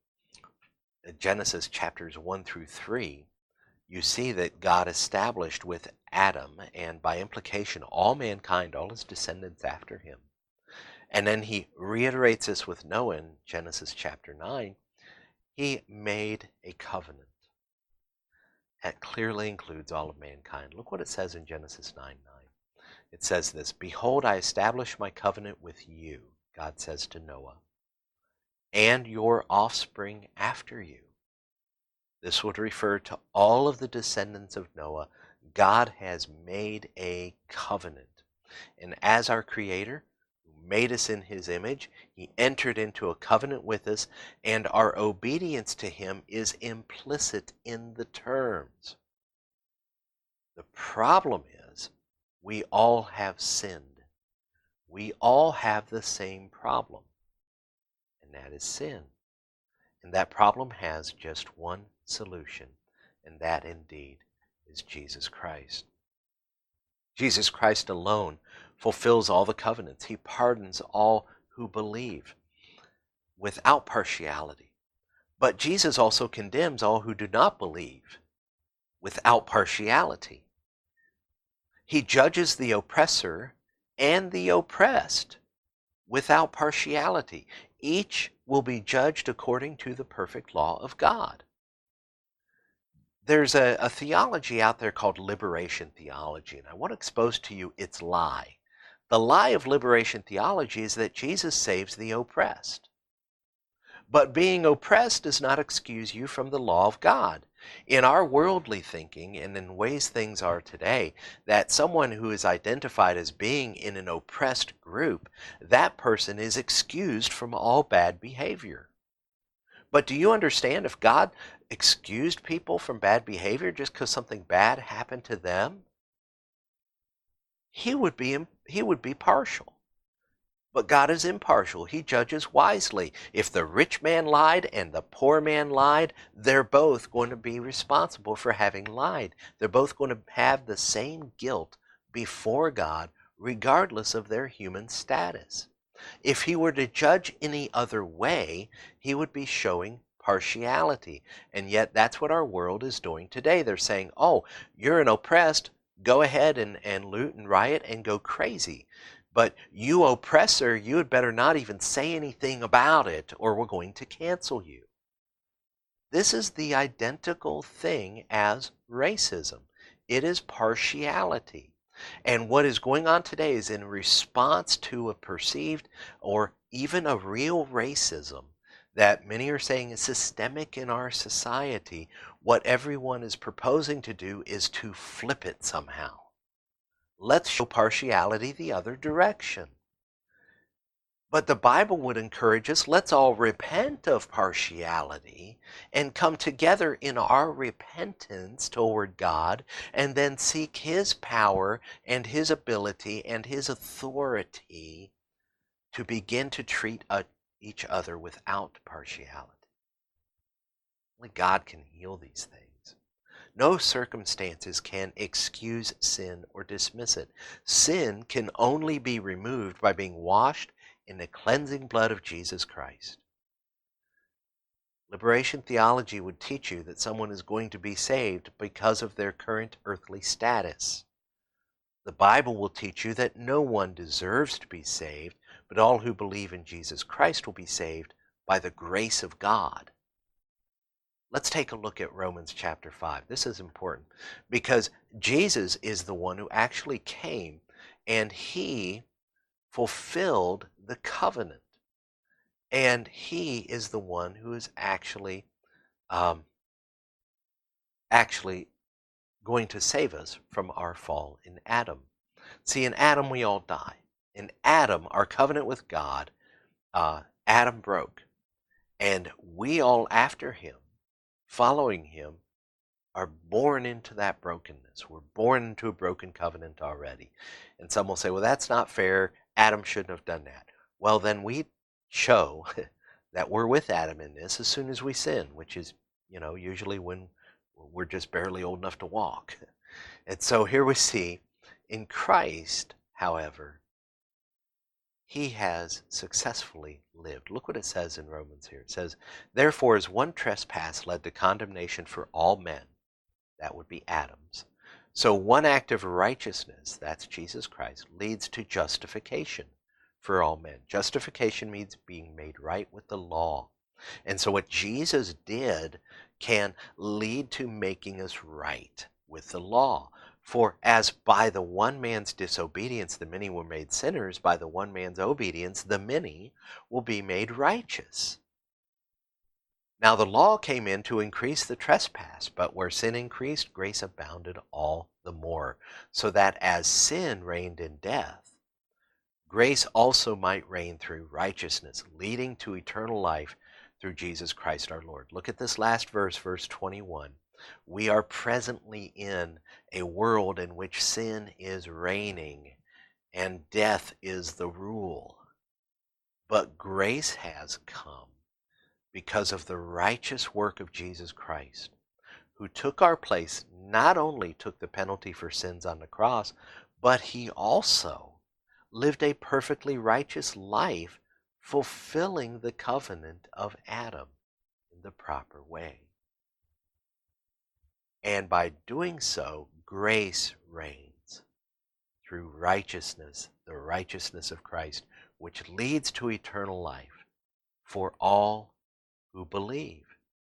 Genesis chapters 1 through 3, you see that God established with Adam, and by implication all mankind, all his descendants after him. And then he reiterates this with Noah in Genesis chapter 9. He made a covenant that clearly includes all of mankind. Look what it says in Genesis 9:9. It says this, "Behold, I establish my covenant with you," God says to Noah, "and your offspring after you." This would refer to all of the descendants of Noah. God has made a covenant. And as our Creator, who made us in his image, he entered into a covenant with us, and our obedience to him is implicit in the terms. The problem is, we all have sinned. We all have the same problem, and that is sin. And that problem has just one solution, and that indeed is Jesus Christ. Jesus Christ alone fulfills all the covenants. He pardons all who believe without partiality. But Jesus also condemns all who do not believe without partiality. He judges the oppressor and the oppressed without partiality. Each will be judged according to the perfect law of God. There's a theology out there called liberation theology, and I want to expose to you its lie. The lie of liberation theology is that Jesus saves the oppressed. But being oppressed does not excuse you from the law of God. In our worldly thinking, and in ways things are today, that someone who is identified as being in an oppressed group, that person is excused from all bad behavior. But do you understand, if God excused people from bad behavior just because something bad happened to them, he would be partial. But God is impartial. He judges wisely. If the rich man lied and the poor man lied, they're both going to be responsible for having lied. They're both going to have the same guilt before God, regardless of their human status. If he were to judge any other way, he would be showing partiality. And yet that's what our world is doing today. They're saying, oh, you're an oppressed, go ahead and loot and riot and go crazy. But you oppressor, you had better not even say anything about it, or we're going to cancel you. This is the identical thing as racism. It is partiality. And what is going on today is, in response to a perceived or even a real racism that many are saying is systemic in our society, what everyone is proposing to do is to flip it somehow. Let's show partiality the other direction. But the Bible would encourage us, let's all repent of partiality and come together in our repentance toward God, and then seek His power and His ability and His authority to begin to treat each other without partiality. Only God can heal these things. No circumstances can excuse sin or dismiss it. Sin can only be removed by being washed in the cleansing blood of Jesus Christ. Liberation theology would teach you that someone is going to be saved because of their current earthly status. The Bible will teach you that no one deserves to be saved, but all who believe in Jesus Christ will be saved by the grace of God. Let's take a look at Romans chapter 5. This is important because Jesus is the one who actually came and He fulfilled the covenant. And He is the one who is actually going to save us from our fall in Adam. See, in Adam we all die. In Adam, our covenant with God, Adam broke. And we all after him, following him, are born into that brokenness. We're born into a broken covenant already. And some will say, well, that's not fair. Adam shouldn't have done that. Well, then we show that we're with Adam in this as soon as we sin, which is, usually when we're just barely old enough to walk. And so here we see in Christ, however, He has successfully lived. Look what it says in Romans here. It says, therefore, as one trespass led to condemnation for all men, that would be Adam's, so one act of righteousness, that's Jesus Christ, leads to justification for all men. Justification means being made right with the law. And so what Jesus did can lead to making us right with the law. For as by the one man's disobedience the many were made sinners, by the one man's obedience the many will be made righteous. Now the law came in to increase the trespass, but where sin increased, grace abounded all the more, so that as sin reigned in death, grace also might reign through righteousness, leading to eternal life through Jesus Christ our Lord. Look at this last verse, verse 21. We are presently in a world in which sin is reigning and death is the rule. But grace has come because of the righteous work of Jesus Christ, who took our place, not only took the penalty for sins on the cross, but He also lived a perfectly righteous life, fulfilling the covenant of Adam in the proper way. And by doing so, grace reigns. through righteousness, the righteousness of Christ, which leads to eternal life for all who believe.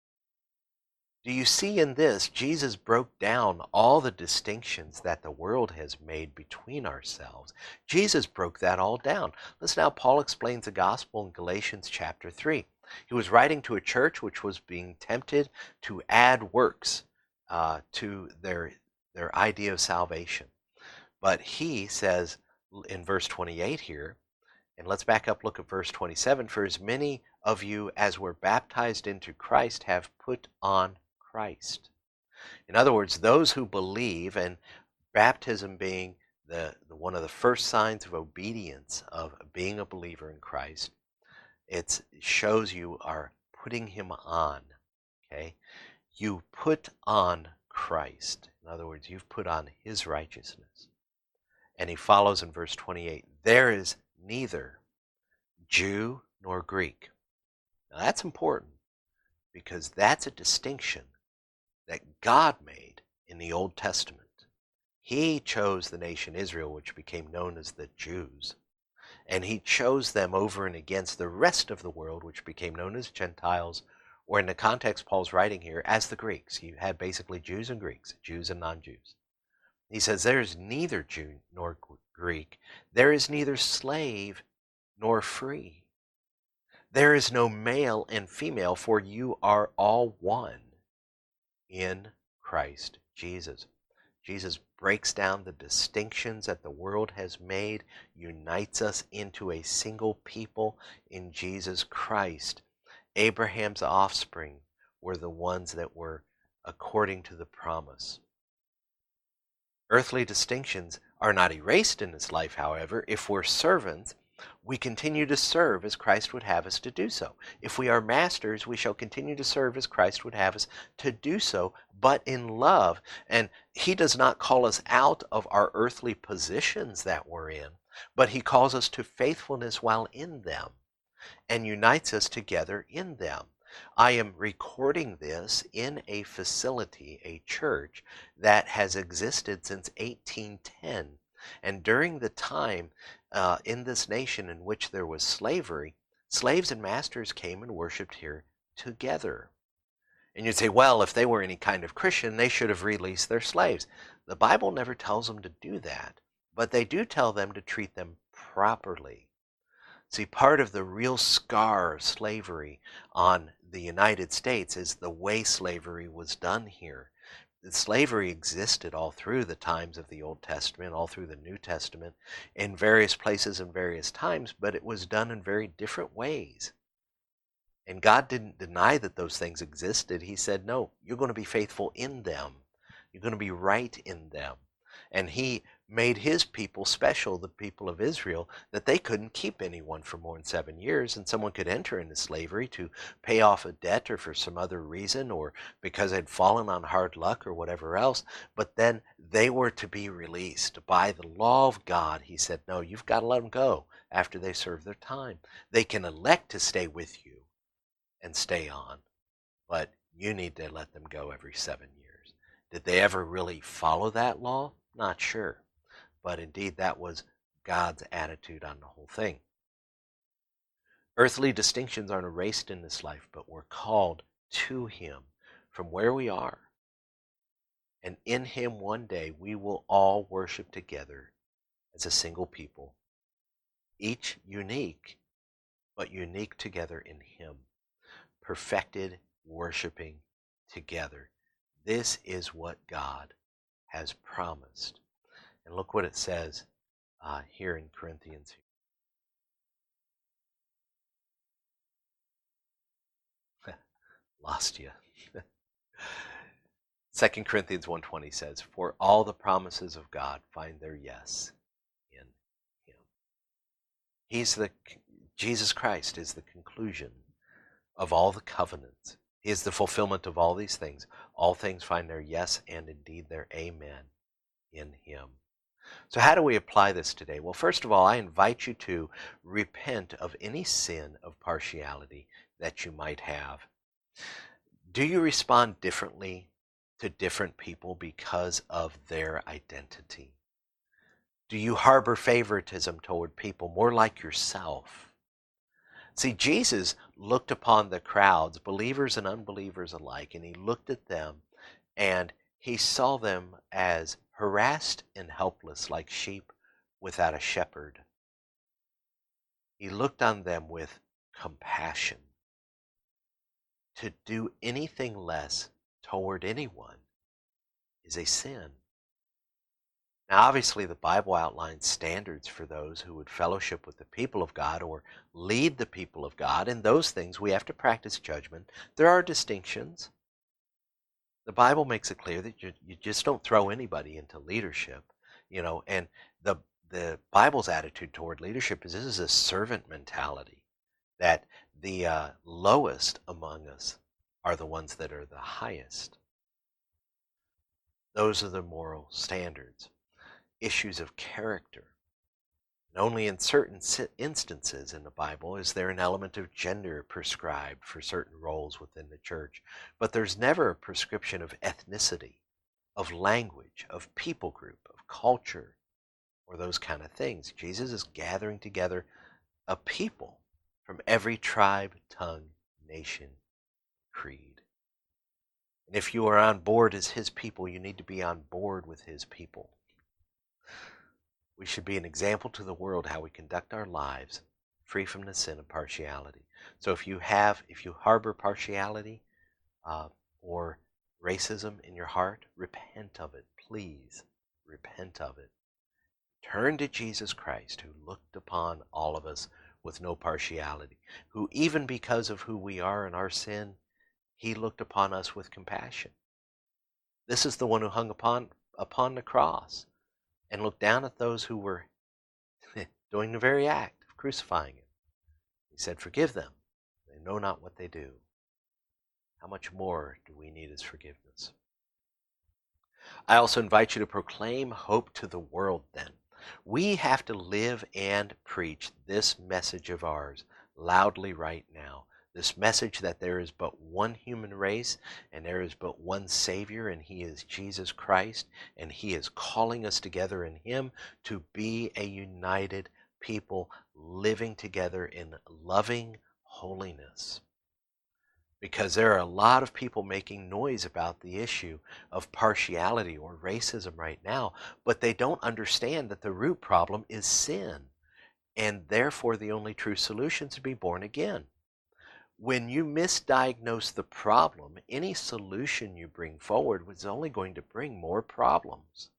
Do you see in this, Jesus broke down all the distinctions that the world has made between ourselves. Jesus broke that all down. Listen how Paul explains the gospel in Galatians chapter 3. He was writing to a church which was being tempted to add works to their idea of salvation. But he says in verse 28 here, and let's back up, look at verse 27. For as many of you as were baptized into Christ have put on Christ. In other words, those who believe, and baptism being the one of the first signs of obedience of being a believer in Christ, it shows you are putting him on. Okay? You put on Christ. In other words, you've put on his righteousness. And he follows in verse 28, there is neither Jew nor Greek. Now that's important because that's a distinction that God made in the Old Testament. He chose the nation Israel, which became known as the Jews, and he chose them over and against the rest of the world, which became known as Gentiles, or in the context Paul's writing here, as the Greeks. You had basically Jews and Greeks, Jews and non-Jews. He says, there is neither Jew nor Greek. There is neither slave nor free. There is no male and female, for you are all one in Christ Jesus. Jesus breaks down the distinctions that the world has made, unites us into a single people in Jesus Christ. Abraham's offspring were the ones that were according to the promise. Earthly distinctions are not erased in this life, however. If we're servants, we continue to serve as Christ would have us to do so. If we are masters, we shall continue to serve as Christ would have us to do so, but in love. And he does not call us out of our earthly positions that we're in, but he calls us to faithfulness while in them and unites us together in them. I am recording this in a facility, a church, that has existed since 1810. And during the time in this nation in which there was slavery, slaves and masters came and worshiped here together. And you'd say, well, if they were any kind of Christian, they should have released their slaves. The Bible never tells them to do that, but they do tell them to treat them properly. See, part of the real scar of slavery on the United States is the way slavery was done here. The slavery existed all through the times of the Old Testament, all through the New Testament, in various places and various times, but it was done in very different ways. And God didn't deny that those things existed. He said, no, you're going to be faithful in them. You're going to be right in them. And he made his people special, the people of Israel, that they couldn't keep anyone for more than 7 years, and someone could enter into slavery to pay off a debt or for some other reason or because they'd fallen on hard luck or whatever else, but then they were to be released. By the law of God, he said, no, you've got to let them go after they serve their time. They can elect to stay with you and stay on, but you need to let them go every 7 years. Did they ever really follow that law? Not sure. But indeed, that was God's attitude on the whole thing. Earthly distinctions aren't erased in this life, but we're called to him from where we are. And in him one day we will all worship together as a single people, each unique, but unique together in him, perfected, worshiping together. This is what God has promised. And look what it says here in Corinthians. Lost you. 2 Corinthians 1:20 says, for all the promises of God find their yes in him. Jesus Christ is the conclusion of all the covenants. He is the fulfillment of all these things. All things find their yes and indeed their amen in him. So how do we apply this today? Well, first of all, I invite you to repent of any sin of partiality that you might have. Do you respond differently to different people because of their identity? Do you harbor favoritism toward people more like yourself? See, Jesus looked upon the crowds, believers and unbelievers alike, and he looked at them and he saw them as harassed and helpless like sheep without a shepherd. He looked on them with compassion. To do anything less toward anyone is a sin. Now, obviously, the Bible outlines standards for those who would fellowship with the people of God or lead the people of God. In those things, we have to practice judgment. There are distinctions. The Bible makes it clear that you just don't throw anybody into leadership, and the Bible's attitude toward leadership is this is a servant mentality, that the lowest among us are the ones that are the highest. Those are the moral standards. Issues of character. And only in certain instances in the Bible is there an element of gender prescribed for certain roles within the church. But there's never a prescription of ethnicity, of language, of people group, of culture, or those kind of things. Jesus is gathering together a people from every tribe, tongue, nation, creed. And if you are on board as his people, you need to be on board with his people. We should be an example to the world how we conduct our lives free from the sin of partiality. So if you harbor partiality or racism in your heart, repent of it. Please repent of it. Turn to Jesus Christ, who looked upon all of us with no partiality, who even because of who we are in our sin, he looked upon us with compassion. This is the one who hung upon the cross and looked down at those who were doing the very act of crucifying him. He said, forgive them. They know not what they do. How much more do we need his forgiveness? I also invite you to proclaim hope to the world then. We have to live and preach this message of ours loudly right now. This message that there is but one human race and there is but one Savior, and he is Jesus Christ, and he is calling us together in him to be a united people living together in loving holiness. Because there are a lot of people making noise about the issue of partiality or racism right now, but they don't understand that the root problem is sin, and therefore the only true solution is to be born again. When you misdiagnose the problem, any solution you bring forward was only going to bring more problems.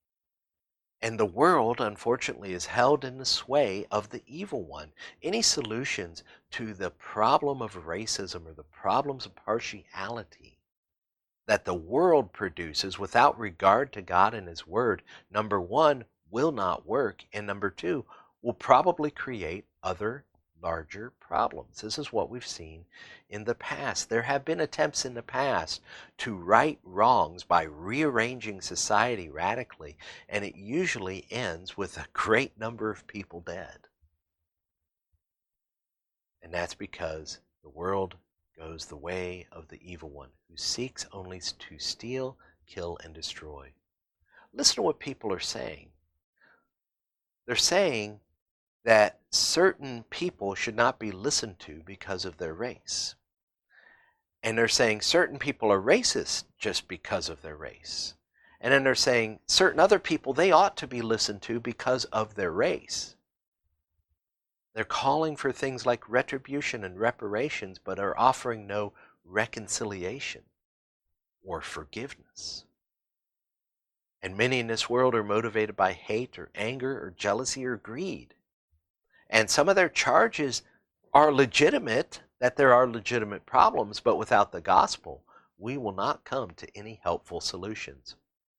And the world, unfortunately, is held in the sway of the evil one. Any solutions to the problem of racism or the problems of partiality that the world produces without regard to God and his word, number one, will not work, and number two, will probably create other larger problems. This is what we've seen in the past. There have been attempts in the past to right wrongs by rearranging society radically, and it usually ends with a great number of people dead. And that's because the world goes the way of the evil one, who seeks only to steal, kill, and destroy. Listen to what people are saying. They're saying that certain people should not be listened to because of their race. And they're saying certain people are racist just because of their race. And then they're saying certain other people, they ought to be listened to because of their race. They're calling for things like retribution and reparations, but are offering no reconciliation or forgiveness. And many in this world are motivated by hate or anger or jealousy or greed. And some of their charges are legitimate, that there are legitimate problems, but without the gospel, we will not come to any helpful solutions.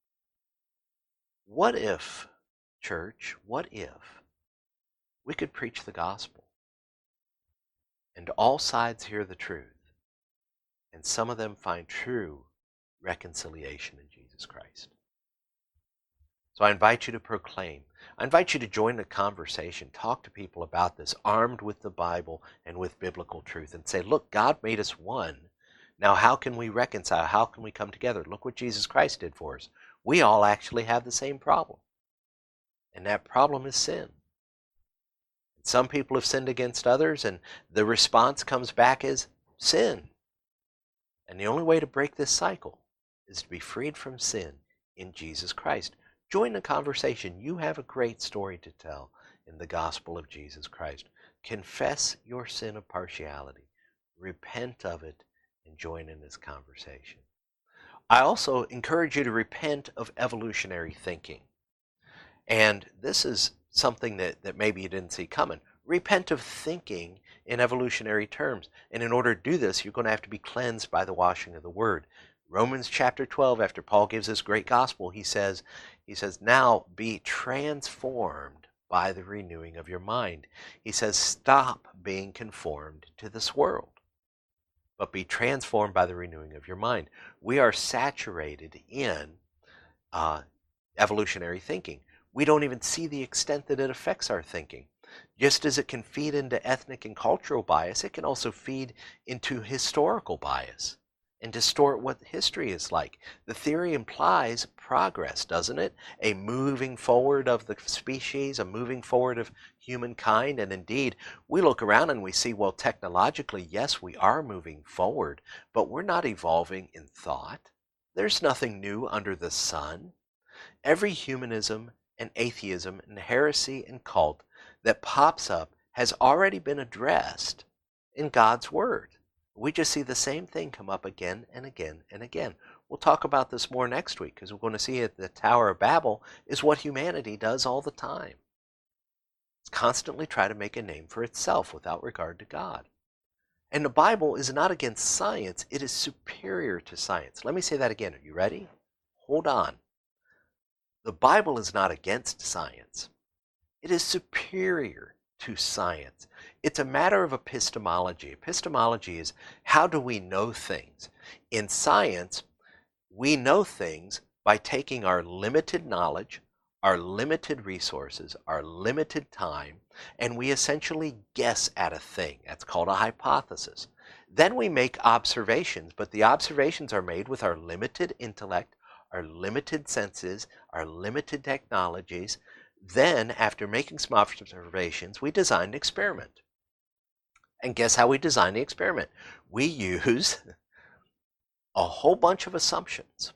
What if, church, what if we could preach the gospel and all sides hear the truth, and some of them find true reconciliation in Jesus Christ? So I invite you to proclaim. I invite you to join the conversation. Talk to people about this, armed with the Bible and with biblical truth, and say, look, God made us one. Now how can we reconcile? How can we come together? Look what Jesus Christ did for us. We all actually have the same problem. and that problem is sin. Some people have sinned against others, and the response comes back as sin. And the only way to break this cycle is to be freed from sin in Jesus Christ. Join the conversation. You have a great story to tell in the gospel of Jesus Christ. Confess your sin of partiality, repent of it, and join in this conversation. I also encourage you to repent of evolutionary thinking. And this is something that maybe you didn't see coming. Repent of thinking in evolutionary terms. And in order to do this, you're going to have to be cleansed by the washing of the Word. Romans chapter 12, after Paul gives his great gospel, he says, now be transformed by the renewing of your mind. He says, stop being conformed to this world, but be transformed by the renewing of your mind. We are saturated in evolutionary thinking. We don't even see the extent that it affects our thinking. Just as it can feed into ethnic and cultural bias, it can also feed into historical bias and distort what history is like. The theory implies progress, doesn't it? A moving forward of the species, a moving forward of humankind. And indeed, we look around and we see, well, technologically, yes, we are moving forward, but we're not evolving in thought. There's nothing new under the sun. Every humanism and atheism and heresy and cult that pops up has already been addressed in God's Word. We just see the same thing come up again and again and again. We'll talk about this more next week, because we're going to see that the Tower of Babel is what humanity does all the time. It's constantly try to make a name for itself without regard to God. And the Bible is not against science, it is superior to science. Let me say that again. Are you ready? Hold on. The Bible is not against science. It is superior to science. It's a matter of epistemology. Epistemology is, how do we know things? In science, we know things by taking our limited knowledge, our limited resources, our limited time, and we essentially guess at a thing. That's called a hypothesis. Then we make observations, but the observations are made with our limited intellect, our limited senses, our limited technologies. Then, after making some observations, we design an experiment. And guess how we design the experiment? We use a whole bunch of assumptions.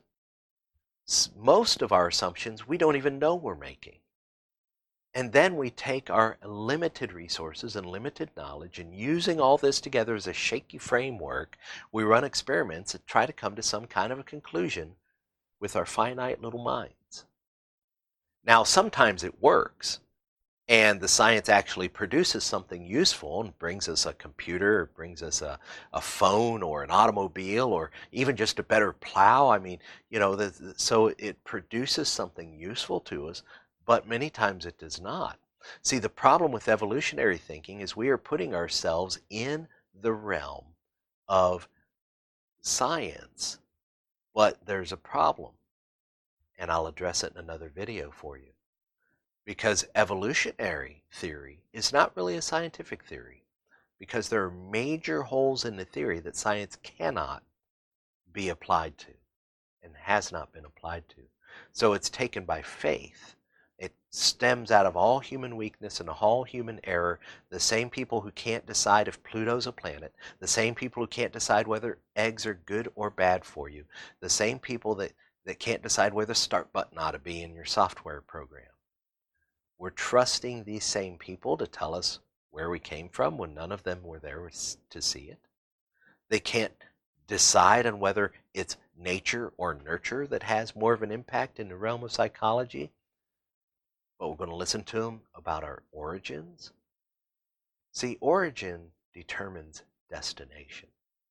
Most of our assumptions we don't even know we're making. And then we take our limited resources and limited knowledge, and using all this together as a shaky framework, we run experiments and try to come to some kind of a conclusion with our finite little minds. Now, sometimes it works, and the science actually produces something useful and brings us a computer, or brings us a phone or an automobile, or even just a better plow. I mean, so it produces something useful to us, but many times it does not. See, the problem with evolutionary thinking is we are putting ourselves in the realm of science, but there's a problem. And I'll address it in another video for you. Because evolutionary theory is not really a scientific theory, because there are major holes in the theory that science cannot be applied to and has not been applied to. So it's taken by faith. It stems out of all human weakness and all human error. The same people who can't decide if Pluto's a planet, the same people who can't decide whether eggs are good or bad for you, the same people that can't decide where the start button ought to be in your software program. We're trusting these same people to tell us where we came from when none of them were there to see it. They can't decide on whether it's nature or nurture that has more of an impact in the realm of psychology. But we're going to listen to them about our origins. See, origin determines destination.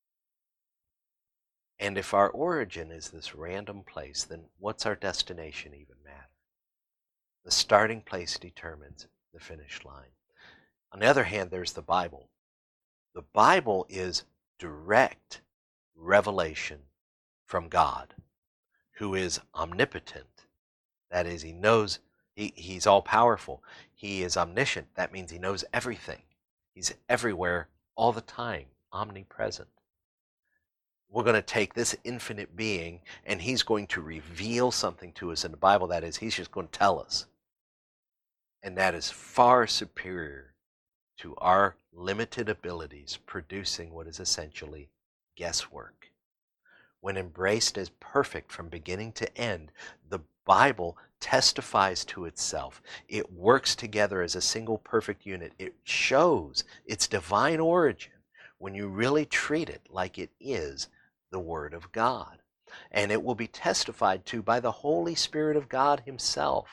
And if our origin is this random place, then what's our destination even matter? The starting place determines the finish line. On the other hand, there's the Bible. The Bible is direct revelation from God, who is omnipotent. That is, he knows, he's all-powerful. He is omniscient. That means he knows everything. He's everywhere all the time, omnipresent. We're going to take this infinite being, and he's going to reveal something to us in the Bible. That is, he's just going to tell us. And that is far superior to our limited abilities producing what is essentially guesswork. When embraced as perfect from beginning to end, the Bible testifies to itself. It works together as a single perfect unit. It shows its divine origin when you really treat it like it is the Word of God. And it will be testified to by the Holy Spirit of God Himself.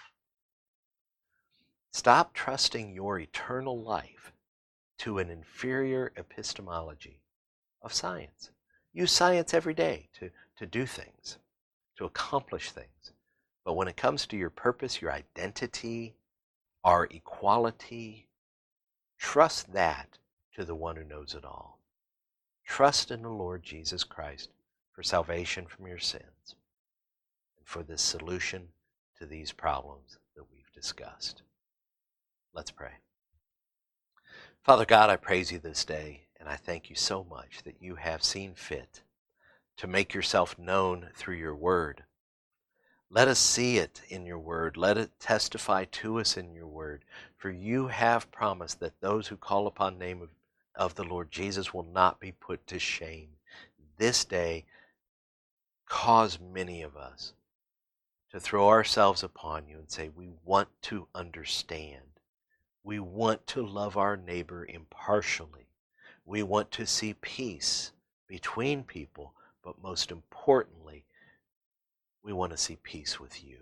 Stop trusting your eternal life to an inferior epistemology of science. Use science every day to do things, to accomplish things. But when it comes to your purpose, your identity, our equality, trust that to the one who knows it all. Trust in the Lord Jesus Christ for salvation from your sins and for the solution to these problems that we've discussed. Let's pray. Father God, I praise you this day, and I thank you so much that you have seen fit to make yourself known through your word. Let us see it in your word. Let it testify to us in your word. For you have promised that those who call upon the name of the Lord Jesus will not be put to shame. This day, cause many of us to throw ourselves upon you and say, we want to understand. We want to love our neighbor impartially. We want to see peace between people, but most importantly, we want to see peace with you.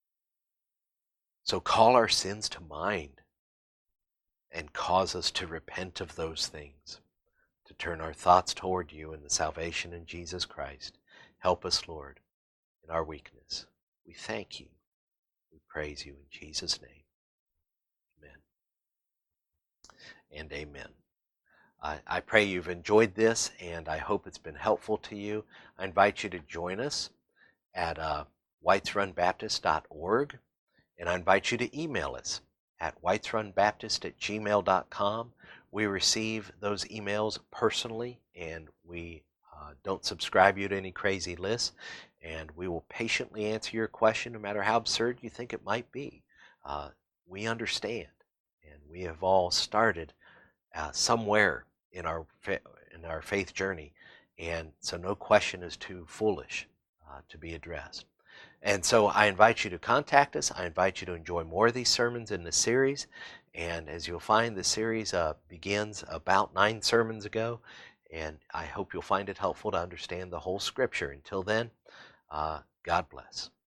So call our sins to mind and cause us to repent of those things, to turn our thoughts toward you and the salvation in Jesus Christ. Help us, Lord, in our weakness. We thank you. We praise you in Jesus' name. Amen and amen. I pray you've enjoyed this, and I hope it's been helpful to you. I invite you to join us at whitesrunbaptist.org, and I invite you to email us at whitesrunbaptist@gmail.com. We receive those emails personally, and we don't subscribe you to any crazy lists, and we will patiently answer your question no matter how absurd you think it might be. We understand, and we have all started somewhere in our faith journey, and so no question is too foolish to be addressed. And so I invite you to contact us. I invite you to enjoy more of these sermons in the series. And as you'll find, the series begins about 9 sermons ago, and I hope you'll find it helpful to understand the whole Scripture. Until then, God bless.